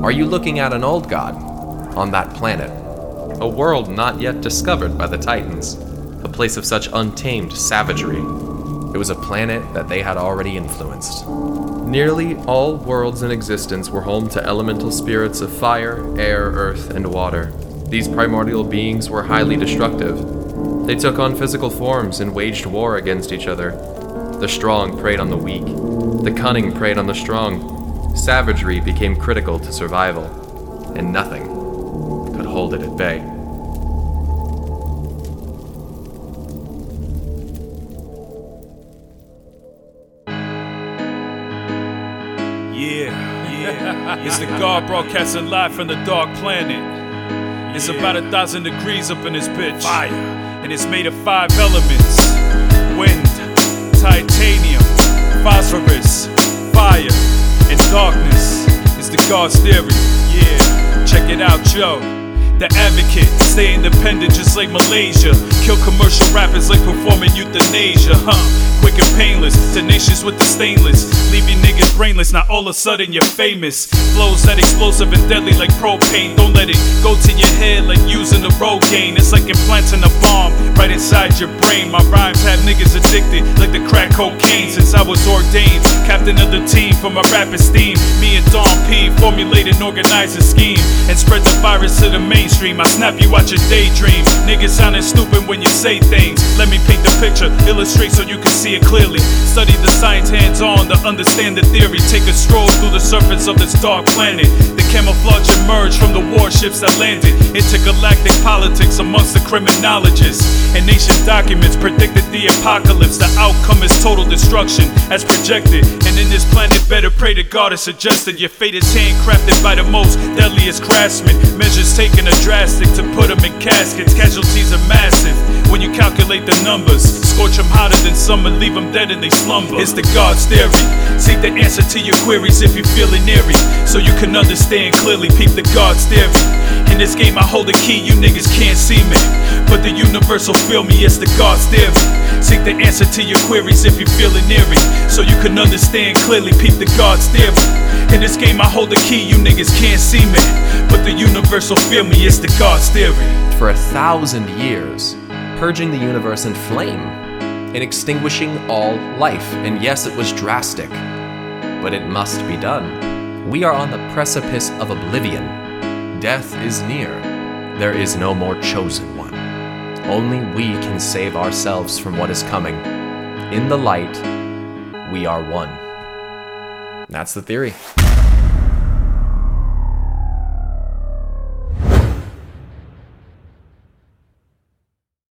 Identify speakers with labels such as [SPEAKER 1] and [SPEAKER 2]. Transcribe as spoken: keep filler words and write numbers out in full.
[SPEAKER 1] Are you looking at an old god? On that planet, a world not yet discovered by the Titans, a place of such untamed savagery. It was a planet that they had already influenced. Nearly all worlds in existence were home to elemental spirits of fire, air, earth, and water. These primordial beings were highly destructive. They took on physical forms and waged war against each other. The strong preyed on the weak. The cunning preyed on the strong. Savagery became critical to survival, and nothing could hold it at bay.
[SPEAKER 2] Yeah, yeah. It's the God broadcasting live from the Dark Planet. It's yeah. about a thousand degrees up in this bitch. Fire. And it's made of five elements: wind, titanium, phosphorus, fire, and darkness. It's the God's theory. Yeah, check it out, Joe. The advocate, stay independent just like Malaysia. Kill commercial rappers like performing euthanasia, huh? Quick and painless, tenacious with the stainless. Leave you niggas brainless, now all of a sudden you're famous. Flows that explosive and deadly like propane. Don't let it go to your head like using the Rogaine. It's like implanting a bomb right inside your brain. My rhymes have niggas addicted like the crack cocaine. Since I was ordained captain of the team for my rap esteem, me and Don P formulate and organize a scheme and spread the virus to the mainstream. I snap you out your daydream. Niggas sounding stupid when you say things. Let me paint the picture, illustrate so you can see it clearly. Study the science hands-on to understand the theory. Take a stroll through the surface of this dark planet. The camouflage emerged from the warships that landed. Intergalactic politics amongst the criminologists. And nation documents predicted the apocalypse. The outcome is total destruction as projected. And in this planet better pray to God as suggested. Your fate is handcrafted by the most deadliest craftsmen. Measures taken are drastic to put them in caskets. Casualties are massive when you calculate the numbers. Scorch them hotter than summer, leave them dead and they slumber. It's the God's theory. Seek the answer to your queries if you're feeling eerie, so you can understand clearly. Peep the God's theory. In this game I hold the key, you niggas can't see me, but the universe will feel me. It's the God's theory. Seek the answer to your queries if you're feeling eerie, so you can understand clearly. Peep the God's theory. In this game I hold the key, you niggas can't see me, but the universe will feel me. It's the God's theory.
[SPEAKER 1] For a thousand years, purging the universe in flame and extinguishing all life. And yes, it was drastic, but it must be done. We are on the precipice of oblivion. Death is near. There is no more chosen one. Only we can save ourselves from what is coming. In the light, we are one. That's the theory.